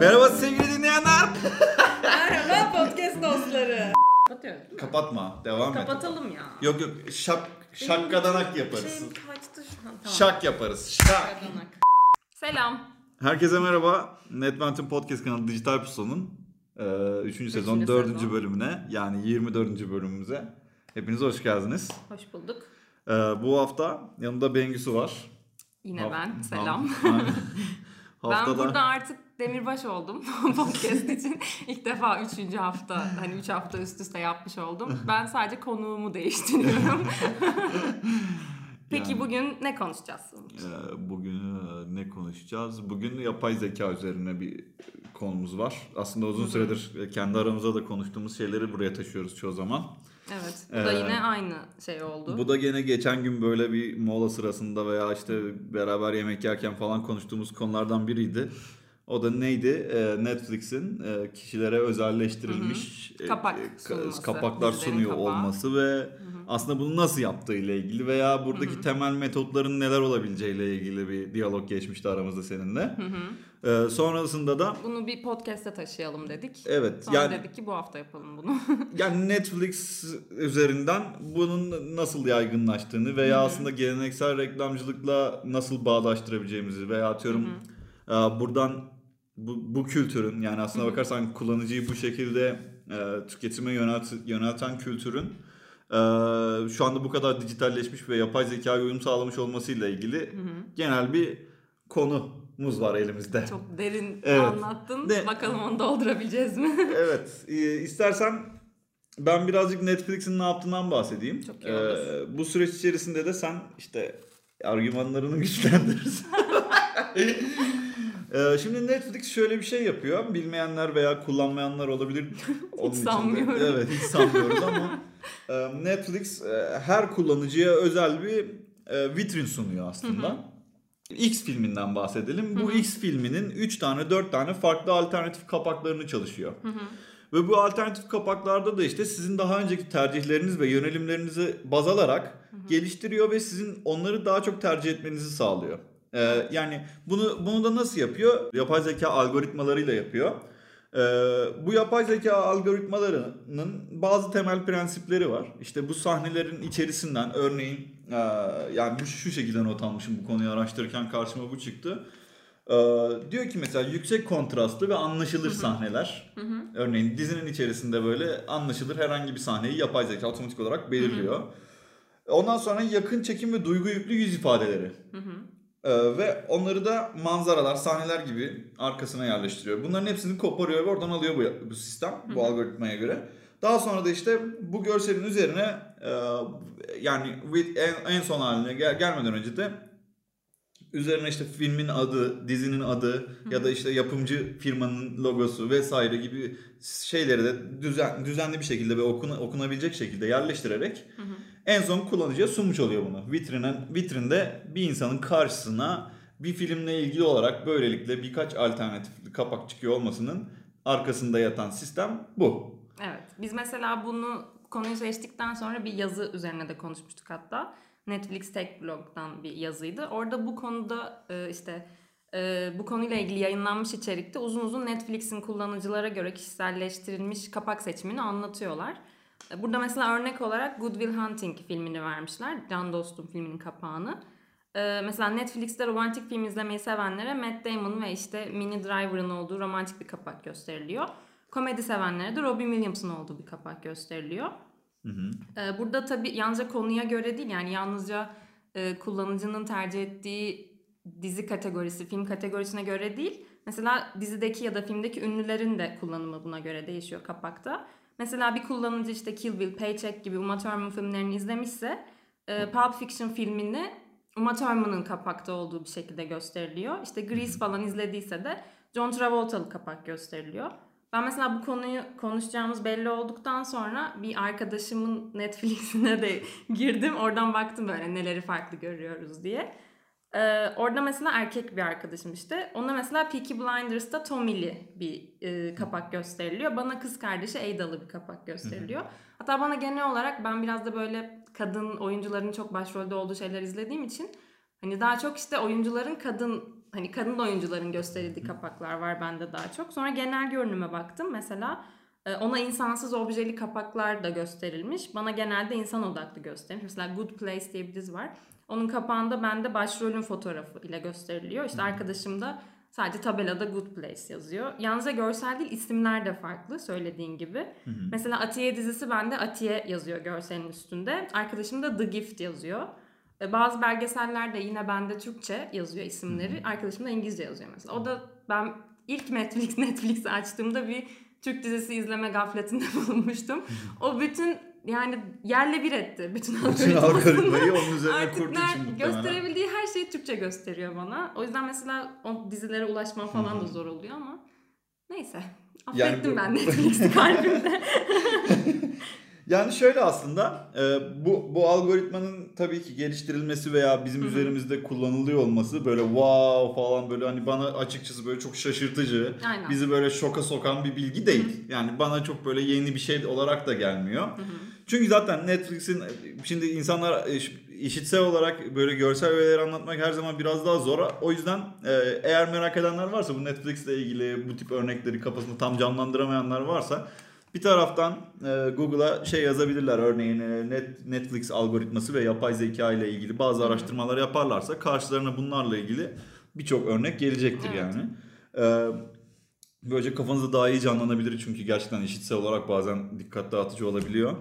Merhaba sevgili dinleyenler. Merhaba podcast dostları. Kapatıyorum. Kapatma. Devam et. Kapatalım ya. Yok şakkadanak yaparız. Şeyim kaçtı şu an. Tamam. Şak yaparız. Şak. Şakkadanak. Selam. Herkese merhaba. Netventin Podcast kanalı Dijital Pusula'nın 3. sezon 4. bölümüne, yani 24. bölümümüze hepiniz hoş geldiniz. Hoş bulduk. Bu hafta yanımda Bengüsü var. Yine ben. Selam. Haftada... Ben burada artık demirbaş oldum podcast için. İlk defa 3. hafta, hani 3 hafta üst üste yapmış oldum. Ben sadece konuğumu değiştiriyorum. Peki yani, bugün ne konuşacağız? Bugün ne konuşacağız? Bugün yapay zeka üzerine bir konumuz var. Aslında uzun süredir kendi aramızda da konuştuğumuz şeyleri buraya taşıyoruz çoğu zaman. Evet. Bu da yine aynı şey oldu. Bu da gene geçen gün böyle bir mola sırasında veya işte beraber yemek yerken falan konuştuğumuz konulardan biriydi. O da neydi? Netflix'in kişilere özelleştirilmiş kapaklar sunuyor olması ve aslında bunu nasıl yaptığı ile ilgili veya buradaki temel metotların neler olabileceği ile ilgili bir diyalog geçmişti aramızda seninle. Sonrasında da bunu bir podcast'e taşıyalım dedik. Evet. Sonra dedik ki bu hafta yapalım bunu. Yani Netflix üzerinden bunun nasıl yaygınlaştığını veya aslında geleneksel reklamcılıkla nasıl bağdaştırabileceğimizi veya atıyorum buradan bu kültürün, yani aslına bakarsan kullanıcıyı bu şekilde tüketime yönelten kültürün şu anda bu kadar dijitalleşmiş ve yapay zekaya uyum sağlamış olmasıyla ilgili genel bir konumuz var elimizde. Çok derin anlattın. Bakalım onu doldurabileceğiz mi? Evet. İstersen ben birazcık Netflix'in ne yaptığından bahsedeyim. Çok iyi olur. Bu süreç içerisinde de sen işte argümanlarını güçlendirirsin. Şimdi Netflix şöyle bir şey yapıyor. Bilmeyenler veya kullanmayanlar olabilir. Hiç sanmıyorum. Evet, hiç sanmıyoruz ama Netflix her kullanıcıya özel bir vitrin sunuyor aslında. X filminden bahsedelim. Bu X filminin 3 tane 4 tane farklı alternatif kapaklarını çalışıyor. Ve bu alternatif kapaklarda da işte sizin daha önceki tercihleriniz ve yönelimlerinizi baz alarak geliştiriyor ve sizin onları daha çok tercih etmenizi sağlıyor. Yani bunu da nasıl yapıyor? Yapay zeka algoritmalarıyla yapıyor. Bu yapay zeka algoritmalarının bazı temel prensipleri var. İşte bu sahnelerin içerisinden örneğin yani şu şekilde not almışım bu konuyu araştırırken karşıma bu çıktı. Diyor ki mesela yüksek kontrastlı ve anlaşılır sahneler. Örneğin dizinin içerisinde böyle anlaşılır herhangi bir sahneyi yapay zeka otomatik olarak belirliyor. Ondan sonra yakın çekim ve duygu yüklü yüz ifadeleri. Ve onları da manzaralar, sahneler gibi arkasına yerleştiriyor. Bunların hepsini koparıyor ve oradan alıyor bu sistem, bu algoritmaya göre. Daha sonra da işte bu görselin üzerine yani en son haline gelmeden önce de üzerine işte filmin adı, dizinin adı ya da işte yapımcı firmanın logosu vesaire gibi şeyleri de düzenli bir şekilde ve okunabilecek şekilde yerleştirerek en son kullanıcıya sunmuş oluyor bunu. Vitrinde bir insanın karşısına bir filmle ilgili olarak böylelikle birkaç alternatif kapak çıkıyor olmasının arkasında yatan sistem bu. Evet. Biz mesela bunu konuyu seçtikten sonra bir yazı üzerine de konuşmuştuk hatta. Netflix Tech Blog'dan bir yazıydı. Orada bu konuda bu konuyla ilgili yayınlanmış içerikte uzun uzun Netflix'in kullanıcılara göre kişiselleştirilmiş kapak seçimini anlatıyorlar. Burada mesela örnek olarak Good Will Hunting filmini vermişler. Can Dostum filminin kapağını. Mesela Netflix'te romantik film izlemeyi sevenlere Matt Damon ve işte Minnie Driver'ın olduğu romantik bir kapak gösteriliyor. Komedi sevenlere de Robin Williams'ın olduğu bir kapak gösteriliyor. Burada tabii yalnızca konuya göre değil, yani yalnızca kullanıcının tercih ettiği dizi kategorisi, film kategorisine göre değil. Mesela dizideki ya da filmdeki ünlülerin de kullanımı buna göre değişiyor kapakta. Mesela bir kullanıcı işte Kill Bill, Paycheck gibi Uma Thurman filmlerini izlemişse Pulp Fiction filmini Uma Thurman'ın kapakta olduğu bir şekilde gösteriliyor. İşte Grease falan izlediyse de John Travolta'lı kapak gösteriliyor. Ben mesela bu konuyu konuşacağımız belli olduktan sonra bir arkadaşımın Netflix'ine de girdim. Oradan baktım böyle neleri farklı görüyoruz diye. Orada mesela erkek bir arkadaşım işte. Ona mesela Peaky Blinders'ta Tommy'li bir kapak gösteriliyor. Bana kız kardeşi Adalı bir kapak gösteriliyor. Hatta bana genel olarak ben biraz da böyle kadın oyuncuların çok başrolde olduğu şeyler izlediğim için hani daha çok işte oyuncuların kadın hani kadın oyuncuların gösterildiği kapaklar var bende daha çok. Sonra genel görünüme baktım. Mesela ona insansız objeli kapaklar da gösterilmiş. Bana genelde insan odaklı gösterilmiş. Mesela Good Place diye bir dizi var. Onun kapağında bende başrolün fotoğrafı ile gösteriliyor. İşte arkadaşım da sadece tabelada Good Place yazıyor. Yalnızca görsel değil, isimler de farklı söylediğin gibi. Mesela Atiye dizisi bende Atiye yazıyor görselin üstünde. Arkadaşım da The Gift yazıyor. Bazı belgeseller de yine bende Türkçe yazıyor isimleri. Arkadaşım da İngilizce yazıyor mesela. O da ben ilk Netflix'i açtığımda bir Türk dizisi izleme gafletinde bulunmuştum. O bütün yani yerle bir etti bütün algoritmayı onun üzerine kurduğu için muhtemelen. Gösterebildiği her şeyi Türkçe gösteriyor bana. O yüzden mesela o dizilere ulaşmam falan da zor oluyor ama neyse. Affettim ben Netflix'i kalbimde. Yani şöyle aslında bu algoritmanın tabii ki geliştirilmesi veya bizim üzerimizde kullanılıyor olması böyle wow falan böyle hani bana açıkçası böyle çok şaşırtıcı, Aynen. bizi böyle şoka sokan bir bilgi değil. Yani bana çok böyle yeni bir şey olarak da gelmiyor. Çünkü zaten Netflix'in şimdi insanlar işitsel olarak böyle görsel öğeleri anlatmak her zaman biraz daha zor. O yüzden eğer merak edenler varsa bu Netflix'le ilgili bu tip örnekleri kafasında tam canlandıramayanlar varsa bir taraftan Google'a şey yazabilirler, örneğin Netflix algoritması ve yapay zeka ile ilgili bazı araştırmalar yaparlarsa karşılarına bunlarla ilgili birçok örnek gelecektir yani. Böylece kafanızda daha iyi canlanabilir çünkü gerçekten işitsel olarak bazen dikkat dağıtıcı olabiliyor.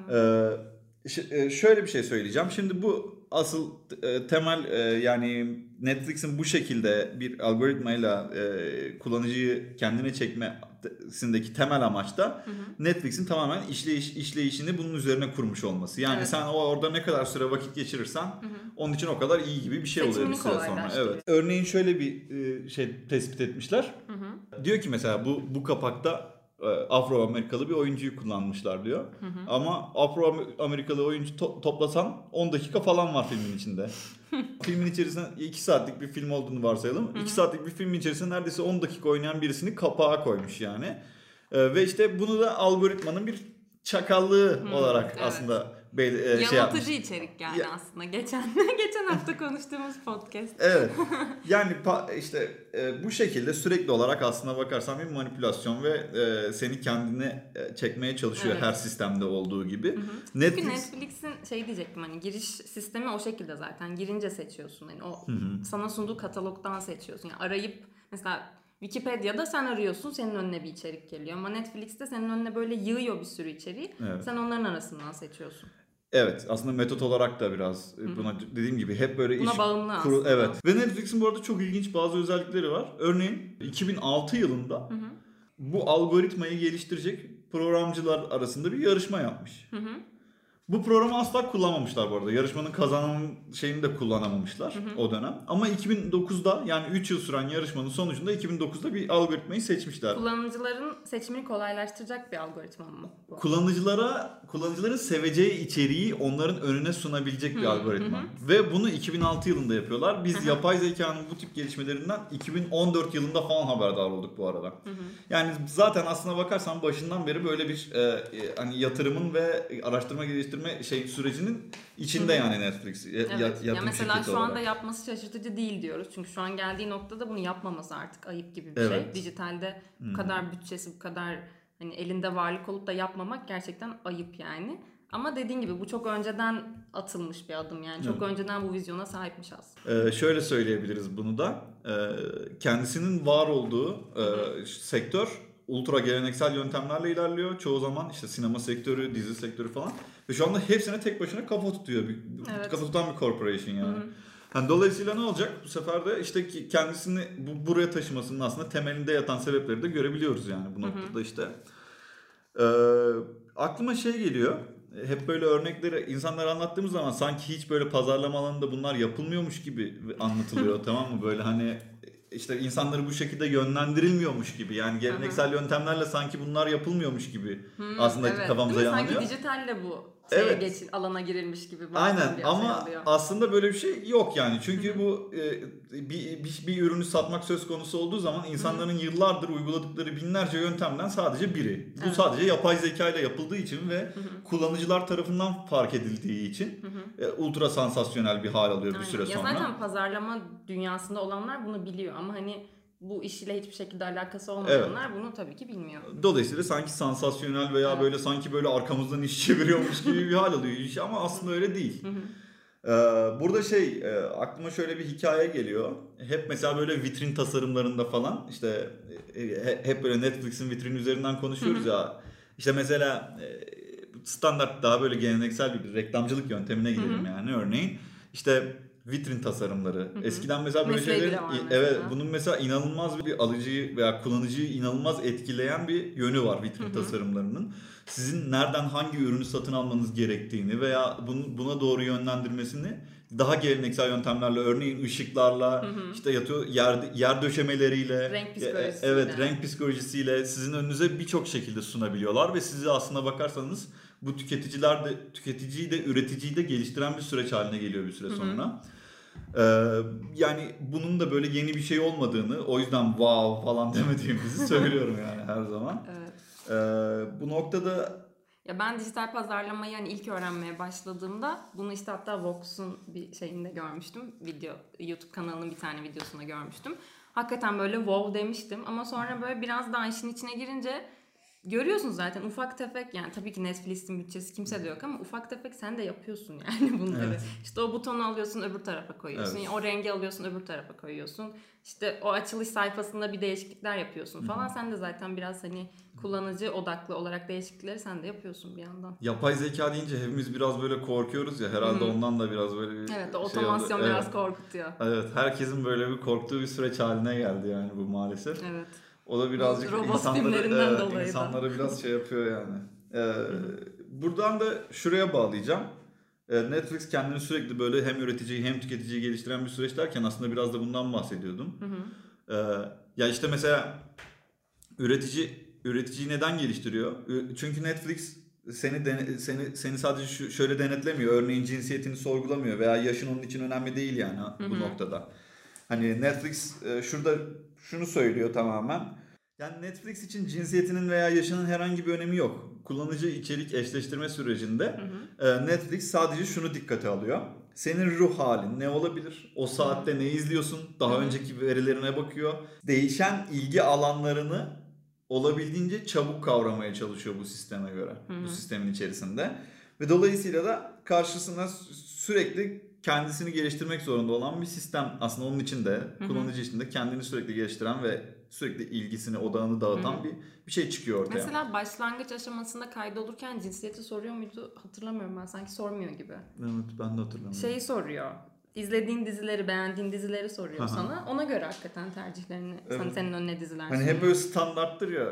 Şöyle bir şey söyleyeceğim. Şimdi bu asıl temel yani Netflix'in bu şekilde bir algoritmayla kullanıcıyı kendine çekmesindeki temel amaç da Netflix'in tamamen işleyişini bunun üzerine kurmuş olması. Yani sen orada ne kadar süre vakit geçirirsen onun için o kadar iyi gibi bir şey oluyor bir süre sonra. Evet. Örneğin şöyle bir şey tespit etmişler. Diyor ki mesela bu kapakta Afro-Amerikalı bir oyuncuyu kullanmışlar diyor. Ama Afro-Amerikalı oyuncu toplasan 10 dakika falan var filmin içinde. Filmin içerisinde 2 saatlik bir film olduğunu varsayalım. 2 saatlik bir filmin içerisinde neredeyse 10 dakika oynayan birisini kapağa koymuş yani. Ve işte bunu da algoritmanın bir çakallığı olarak aslında yanıltıcı içerik yani aslında. Geçen hafta konuştuğumuz podcast. Evet. Yani işte bu şekilde sürekli olarak aslına bakarsan bir manipülasyon ve seni kendine çekmeye çalışıyor her sistemde olduğu gibi. Netflix'in şey diyecektim hani giriş sistemi o şekilde zaten. Girince seçiyorsun. Yani o sana sunduğu katalogdan seçiyorsun. Yani arayıp mesela Wikipedia'da sen arıyorsun, senin önüne bir içerik geliyor. Ama Netflix'te senin önüne böyle yığıyor bir sürü içeriği. Evet. Sen onların arasından seçiyorsun. Evet, aslında metot olarak da biraz buna dediğim gibi hep böyle buna bağımlı aslında. Evet. Ve Netflix'in bu arada çok ilginç bazı özellikleri var. Örneğin 2006 yılında bu algoritmayı geliştirecek programcılar arasında bir yarışma yapmış. Bu programı asla kullanmamışlar bu arada. Yarışmanın kazanan şeyini de kullanamamışlar o dönem. Ama 2009'da yani 3 yıl süren yarışmanın sonucunda 2009'da bir algoritmayı seçmişler. Kullanıcıların seçimini kolaylaştıracak bir algoritma mı bu? Kullanıcıların seveceği içeriği onların önüne sunabilecek bir algoritma. Ve bunu 2006 yılında yapıyorlar. Biz yapay zekanın bu tip gelişmelerinden 2014 yılında falan haberdar olduk bu arada. Yani zaten aslına bakarsan başından beri böyle bir hani yatırımın ve araştırma geliştirme sürecinin içinde yani Netflix ya mesela şu anda yapması şaşırtıcı değil diyoruz. Çünkü şu an geldiği noktada bunu yapmaması artık ayıp gibi bir şey. Dijitalde bu kadar bütçesi, bu kadar hani elinde varlık olup da yapmamak gerçekten ayıp yani. Ama dediğin gibi bu çok önceden atılmış bir adım yani. Çok önceden bu vizyona sahipmiş aslında. Şöyle söyleyebiliriz bunu da. Kendisinin var olduğu sektör ultra geleneksel yöntemlerle ilerliyor. Çoğu zaman işte sinema sektörü, dizi sektörü falan. Ve şu anda hepsine tek başına kafa tutuyor. Kafa tutan bir corporation yani. Yani dolayısıyla ne olacak? Bu sefer de işte kendisini buraya taşımasının aslında temelinde yatan sebepleri de görebiliyoruz yani bu noktada işte. Aklıma şey geliyor. Hep böyle örnekleri insanlara anlattığımız zaman sanki hiç böyle pazarlama alanında bunlar yapılmıyormuş gibi anlatılıyor tamam mı? Böyle hani işte insanları bu şekilde yönlendirilmiyormuş gibi yani geleneksel yöntemlerle sanki bunlar yapılmıyormuş gibi aslında kafamıza yanıyor. Sanki dijitalle bu alana girilmiş gibi Aynen bir ama oluyor. aslında böyle bir şey yok yani. Çünkü bu bir ürünü satmak söz konusu olduğu zaman insanların yıllardır uyguladıkları binlerce yöntemden sadece biri. Bu sadece yapay zeka ile yapıldığı için ve kullanıcılar tarafından fark edildiği için ultra sansasyonel bir hal alıyor bir süre sonra. Ya zaten pazarlama dünyasında olanlar bunu biliyor ama hani bu iş ile hiçbir şekilde alakası olmayanlar bunu tabii ki bilmiyor. Dolayısıyla sanki sansasyonel veya böyle sanki böyle arkamızdan iş çeviriyormuş gibi bir hal alıyor iş ama aslında öyle değil. Burada aklıma şöyle bir hikaye geliyor. Hep mesela böyle vitrin tasarımlarında falan işte hep böyle Netflix'in vitrini üzerinden konuşuyoruz ya. İşte mesela standart daha böyle geleneksel bir reklamcılık yöntemine gidelim yani örneğin. İşte vitrin tasarımları. Eskiden mesela böyle şeylerin bunun mesela inanılmaz bir alıcıyı veya kullanıcıyı inanılmaz etkileyen bir yönü var vitrin tasarımlarının. Sizin nereden hangi ürünü satın almanız gerektiğini veya buna doğru yönlendirmesini daha geleneksel yöntemlerle örneğin ışıklarla işte yer döşemeleriyle renk psikolojisiyle. renk psikolojisiyle sizin önünüze birçok şekilde sunabiliyorlar ve sizi aslına bakarsanız bu tüketiciyi de üreticiyi de geliştiren bir süreç haline geliyor bir süre sonra. Yani bunun da böyle yeni bir şey olmadığını, o yüzden wow falan demediğimizi söylüyorum yani her zaman. Evet. Bu noktada ya ben dijital pazarlamayı yani ilk öğrenmeye başladığımda bunu işte hatta Vox'un bir şeyinde görmüştüm. YouTube kanalının bir tane videosunda görmüştüm. Hakikaten böyle wow demiştim ama sonra böyle biraz daha işin içine girince görüyorsun zaten ufak tefek yani tabii ki Netflix'in bütçesi kimse de yok ama ufak tefek sen de yapıyorsun yani bunları. Evet. İşte o butonu alıyorsun öbür tarafa koyuyorsun. Evet. O rengi alıyorsun öbür tarafa koyuyorsun. İşte o açılış sayfasında bir değişiklikler yapıyorsun falan. Sen de zaten biraz hani kullanıcı odaklı olarak değişiklikleri sen de yapıyorsun bir yandan. Yapay zeka deyince hepimiz biraz böyle korkuyoruz ya herhalde ondan da biraz böyle bir evet, o otomasyon biraz korkutuyor. Evet, herkesin böyle bir korktuğu bir süreç haline geldi yani bu maalesef. Evet. O da birazcık insanları biraz yapıyor yani. Buradan da şuraya bağlayacağım. Netflix kendini sürekli böyle hem üreticiyi hem tüketiciyi geliştiren bir süreç derken aslında biraz da bundan bahsediyordum. Ya işte mesela üreticiyi neden geliştiriyor? Çünkü Netflix seni sadece şöyle denetlemiyor. Örneğin cinsiyetini sorgulamıyor veya yaşın onun için önemli değil yani bu noktada. Hani Netflix şurada şunu söylüyor tamamen. Yani Netflix için cinsiyetinin veya yaşının herhangi bir önemi yok. Kullanıcı içerik eşleştirme sürecinde Netflix sadece şunu dikkate alıyor. Senin ruh halin ne olabilir? O saatte ne izliyorsun? Daha önceki verilerine bakıyor. Değişen ilgi alanlarını olabildiğince çabuk kavramaya çalışıyor bu sisteme göre. Bu sistemin içerisinde. Ve dolayısıyla da karşısına sürekli kendisini geliştirmek zorunda olan bir sistem. Aslında onun için de kullanıcı için de kendini sürekli geliştiren ve sürekli ilgisini, odağını dağıtan bir şey çıkıyor ortaya. Mesela başlangıç aşamasında kaydolurken cinsiyeti soruyor muydu? Hatırlamıyorum ben. Sanki sormuyor gibi. Evet, ben de hatırlamıyorum. Şeyi soruyor. İzlediğin dizileri, beğendiğin dizileri soruyor sana. Ona göre hakikaten tercihlerini, senin önüne diziler sunuyor. Hani hep böyle standarttır ya.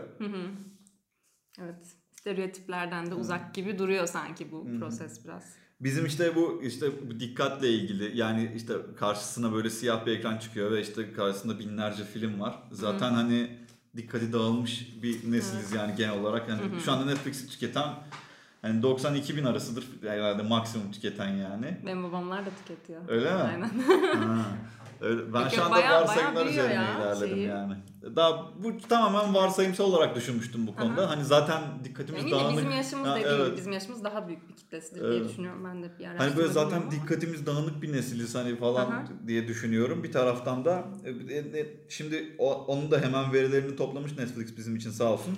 Evet. Stereotiplerden de uzak gibi duruyor sanki bu proses biraz. Bizim bu dikkatle ilgili yani işte karşısına böyle siyah bir ekran çıkıyor ve işte karşısında binlerce film var. Zaten hani dikkati dağılmış bir nesiliz yani genel olarak. Yani şu anda Netflix'i tüketen hani 92 bin arasıdır herhalde maksimum tüketen yani. Benim babamlar da tüketiyor. Öyle mi? Aynen. Öyle. Ben şu anda varsayımlar üzerine ilerledim yani. Daha bu tamamen varsayımsal olarak düşünmüştüm bu konuda. Hani zaten dikkatimiz dağınık. Bizim yaşımız da değil. Bizim yaşımız daha büyük bir kitlesidir diye düşünüyorum ben de bir araştırma. Hani böyle zaten dikkatimiz dağınık bir nesiliz hani falan diye düşünüyorum. Bir taraftan da şimdi onun da hemen verilerini toplamış Netflix bizim için sağ olsun.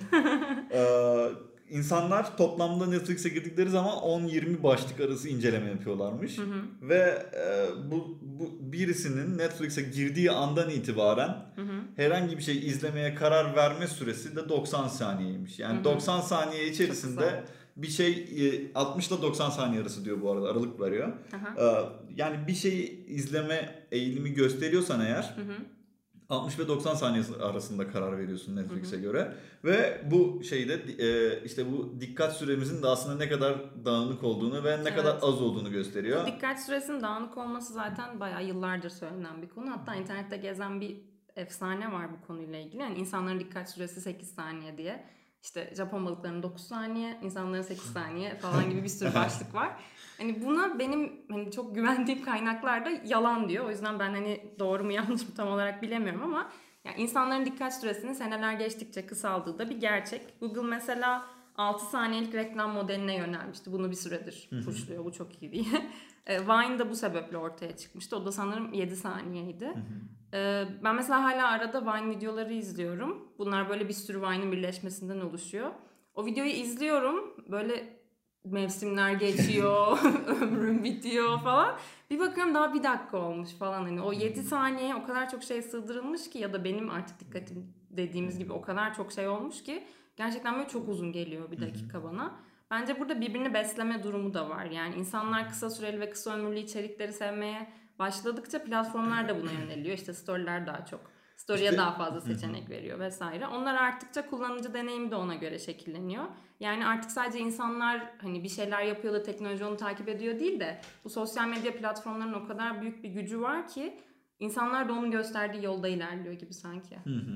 İnsanlar toplamda Netflix'e girdikleri zaman 10-20 başlık arası inceleme yapıyorlarmış. Ve bu birisinin Netflix'e girdiği andan itibaren herhangi bir şey izlemeye karar verme süresi de 90 saniyeymiş. Yani 90 saniye içerisinde bir şey 60 ile 90 saniye arası diyor bu arada, aralık veriyor. Yani bir şeyi izleme eğilimi gösteriyorsan eğer 60 ve 90 saniye arasında karar veriyorsun Netflix'e göre. Ve bu işte bu dikkat süremizin de aslında ne kadar dağınık olduğunu ve ne kadar az olduğunu gösteriyor. Dikkat süresinin dağınık olması zaten bayağı yıllardır söylenen bir konu. Hatta internette gezen bir efsane var bu konuyla ilgili. Yani insanların dikkat süresi 8 saniye diye. İşte Japon balıklarının 9 saniye, insanların 8 saniye falan gibi bir sürü başlık var. Hani buna benim hani çok güvendiğim kaynaklar da yalan diyor. O yüzden ben hani doğru mu yanlış mı tam olarak bilemiyorum ama yani insanların dikkat süresinin seneler geçtikçe kısaldığı da bir gerçek. Google mesela 6 saniyelik reklam modeline yönelmişti. Bunu bir süredir pushluyor. Bu çok iyi diye. Vine da bu sebeple ortaya çıkmıştı. O da sanırım 7 saniyeydi. Ben mesela hala arada Vine videoları izliyorum. Bunlar böyle bir sürü Vine'ın birleşmesinden oluşuyor. O videoyu izliyorum. Böyle mevsimler geçiyor, ömrüm bitiyor falan. Bir bakıyorum daha 1 dakika olmuş falan. Hani o 7 saniye o kadar çok şey sığdırılmış ki ya da benim artık dikkatim dediğimiz gibi o kadar çok şey olmuş ki gerçekten böyle çok uzun geliyor 1 dakika bana. Bence burada birbirini besleme durumu da var. Yani insanlar kısa süreli ve kısa ömürlü içerikleri sevmeye başladıkça platformlar da buna yöneliyor. İşte storyler daha çok. Story'e daha fazla seçenek veriyor vesaire. Onlar arttıkça kullanıcı deneyimi de ona göre şekilleniyor. Yani artık sadece insanlar hani bir şeyler yapıyor da teknoloji onu takip ediyor değil de bu sosyal medya platformlarının o kadar büyük bir gücü var ki insanlar da onun gösterdiği yolda ilerliyor gibi sanki.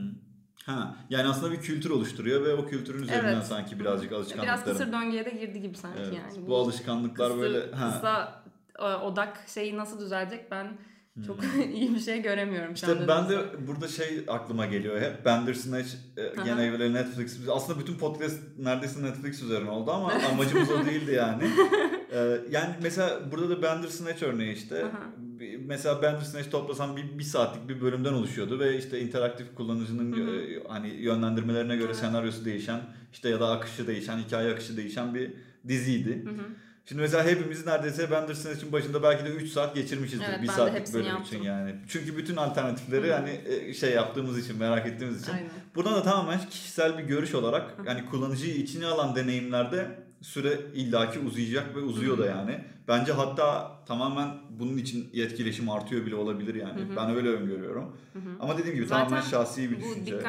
Yani aslında bir kültür oluşturuyor ve o kültürün üzerinden sanki birazcık alışkanlıkların. Biraz kısır döngüye de girdi gibi sanki yani. Bu alışkanlıklar böyle kısa odak şeyi nasıl düzelecek ben çok iyi bir şey göremiyorum. İşte ben de burada aklıma geliyor hep. Bandersnatch gene böyle Netflix. Aslında bütün podcast neredeyse Netflix üzerine oldu ama amacımız o değildi yani. Yani mesela burada da Bandersnatch örneği işte. Mesela Bandersnatch toplasan bir saatlik bir bölümden oluşuyordu ve işte interaktif kullanıcının hani yönlendirmelerine göre senaryosu değişen işte ya da akışı değişen, hikaye akışı değişen bir diziydi. Şimdi mesela hepimiz neredeyse Bandersnatch'in başında belki de 3 saat geçirmişizdir. Evet, 1 saatlik bölüm için yani. Çünkü bütün alternatifleri hani yaptığımız için, merak ettiğimiz için. Aynen. Buradan da tamamen kişisel bir görüş olarak yani kullanıcıyı içine alan deneyimlerde süre illaki uzayacak ve uzuyor da yani. Bence hatta tamamen bunun için etkileşim artıyor bile olabilir yani. Ben öyle öngörüyorum. Ama dediğim gibi zaten tamamen şahsi bir düşünce. Bu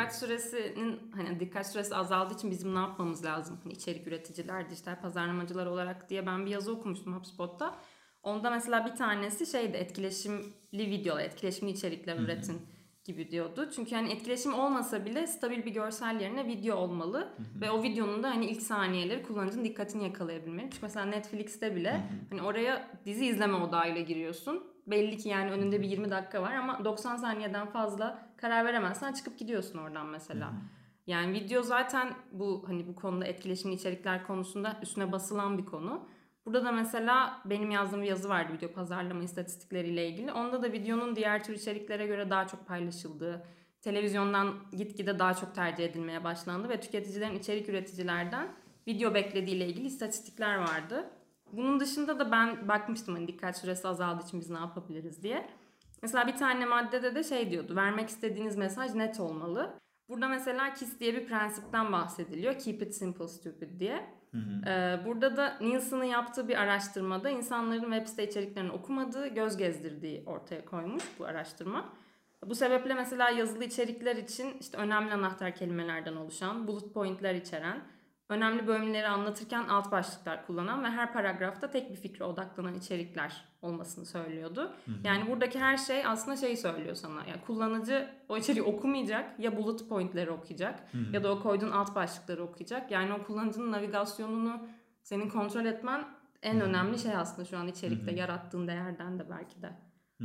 dikkat süresi azaldığı için bizim ne yapmamız lazım? Hani içerik üreticiler, dijital pazarlamacılar olarak diye ben bir yazı okumuştum HubSpot'ta. Onda mesela bir tanesi etkileşimli videolar, etkileşimli içerikler üretin gibi diyordu. Çünkü hani etkileşim olmasa bile stabil bir görsel yerine video olmalı ve o videonun da hani ilk saniyeleri kullanıcının dikkatini yakalayabilmeli. Çünkü mesela Netflix'te bile hani oraya dizi izleme odağıyla giriyorsun. Belli ki yani önünde bir 20 dakika var ama 90 saniyeden fazla karar veremezsen çıkıp gidiyorsun oradan mesela. Yani video zaten bu konuda etkileşimli içerikler konusunda üstüne basılan bir konu. Burada da mesela benim yazdığım bir yazı vardı video pazarlama istatistikleriyle ilgili. Onda da videonun diğer tür içeriklere göre daha çok paylaşıldığı, televizyondan gitgide daha çok tercih edilmeye başlandı ve tüketicilerin içerik üreticilerden video beklediğiyle ilgili istatistikler vardı. Bunun dışında da ben bakmıştım hani dikkat süresi azaldığı için biz ne yapabiliriz diye. Mesela bir tane maddede de diyordu, vermek istediğiniz mesaj net olmalı. Burada mesela KISS diye bir prensipten bahsediliyor. Keep it simple, stupid diye. Burada da Nielsen'ın yaptığı bir araştırmada insanların web site içeriklerini okumadığı, göz gezdirdiği ortaya koymuş bu araştırma. Bu sebeple mesela yazılı içerikler için işte önemli anahtar kelimelerden oluşan, bullet point'ler içeren, önemli bölümleri anlatırken alt başlıklar kullanan ve her paragrafta tek bir fikre odaklanan içerikler olmasını söylüyordu. Yani buradaki her şey aslında söylüyor sana. Yani kullanıcı o içeriği okumayacak, ya bullet point'leri okuyacak ya da o koyduğun alt başlıkları okuyacak. Yani o kullanıcının navigasyonunu senin kontrol etmen en önemli şey aslında şu an içerikte yarattığın değerden de belki de.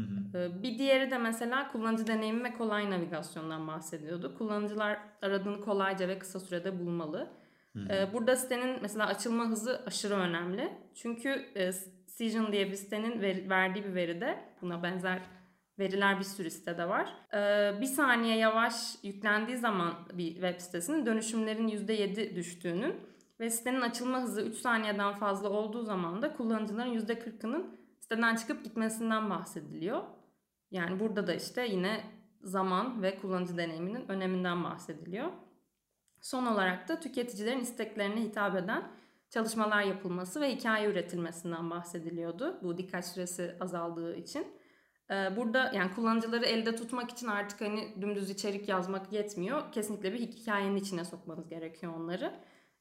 Bir diğeri de mesela kullanıcı deneyimi ve kolay navigasyondan bahsediyordu. Kullanıcılar aradığını kolayca ve kısa sürede bulmalı. Burada sitenin mesela açılma hızı aşırı önemli. Çünkü Cision diye bir sitenin verdiği bir veride, buna benzer veriler bir sürü sitede var. Bir saniye yavaş yüklendiği zaman bir web sitesinin dönüşümlerin %7 düştüğünün ve sitenin açılma hızı 3 saniyeden fazla olduğu zaman da kullanıcıların %40'ının siteden çıkıp gitmesinden bahsediliyor. Yani burada da yine zaman ve kullanıcı deneyiminin öneminden bahsediliyor. Son olarak da tüketicilerin isteklerine hitap eden çalışmalar yapılması ve hikaye üretilmesinden bahsediliyordu. Bu dikkat süresi azaldığı için. Burada yani kullanıcıları elde tutmak için artık dümdüz içerik yazmak yetmiyor. Kesinlikle bir hikayenin içine sokmanız gerekiyor onları.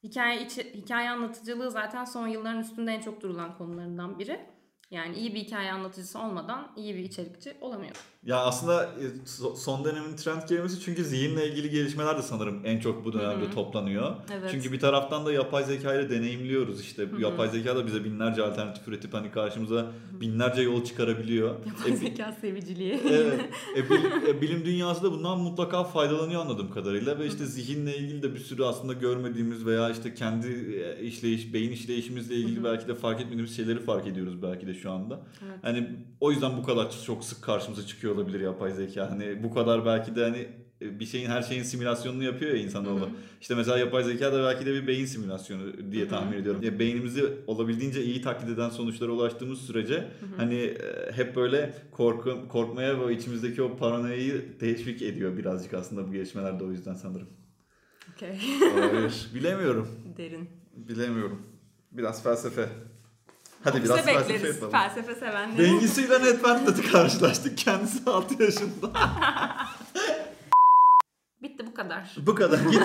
Hikaye anlatıcılığı zaten son yılların üstünde en çok durulan konularından biri. Yani iyi bir hikaye anlatıcısı olmadan iyi bir içerikçi olamıyor. Ya aslında son dönemin trend kelimesi çünkü zihinle ilgili gelişmeler de sanırım en çok bu dönemde toplanıyor. Evet. Çünkü bir taraftan da yapay zeka ile deneyimliyoruz işte. Yapay zeka da bize binlerce alternatif üretip hani karşımıza binlerce yol çıkarabiliyor. Yapay zeka seviciliği. Evet. Bilim dünyası da bundan mutlaka faydalanıyor anladığım kadarıyla ve işte zihinle ilgili de bir sürü aslında görmediğimiz veya işte kendi beyin işleyişimizle ilgili belki de fark etmediğimiz şeyleri fark ediyoruz belki de şu anda. Evet. Hani o yüzden bu kadar çok sık karşımıza çıkıyor olabilir yapay zeka. Hani bu kadar belki de hani bir şeyin her şeyin simülasyonunu yapıyor ya insanoğlu. İşte mesela yapay zeka da belki de bir beyin simülasyonu diye tahmin ediyorum. Ya beynimizi olabildiğince iyi taklit eden sonuçlara ulaştığımız sürece hani hep böyle korkmaya ve içimizdeki o paranoyayı teşvik ediyor birazcık aslında bu gelişmeler de o yüzden sanırım. Okay. Olabilir. Bilemiyorum. Derin. Bilemiyorum. Biraz felsefe. Hadi Ofise biraz felsefe bekleriz. yapalım. Felsefe sevenleri. Bengisu'yla Netbent'le karşılaştık. Kendisi 6 yaşında. Bitti bu kadar. Bu kadar. Git.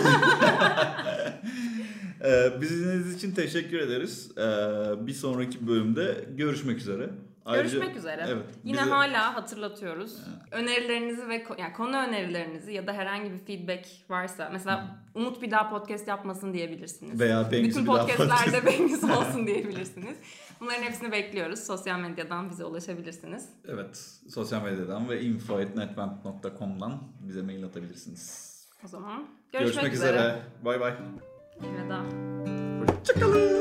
Bizi izlediğiniz için teşekkür ederiz. Bir sonraki bölümde görüşmek üzere. Görüşmek üzere. Evet, Yine hala hatırlatıyoruz. Önerilerinizi ve yani konu önerilerinizi ya da herhangi bir feedback varsa mesela Umut bir daha podcast yapmasın diyebilirsiniz. Veya Bengisu bütün bir daha podcastlerde Bengisu olsun diyebilirsiniz. Bunların hepsini bekliyoruz. Sosyal medyadan bize ulaşabilirsiniz. Evet. Sosyal medyadan ve info@netbent.com'dan bize mail atabilirsiniz. O zaman Görüşmek üzere. Bay bay. Elveda. Hoşçakalın.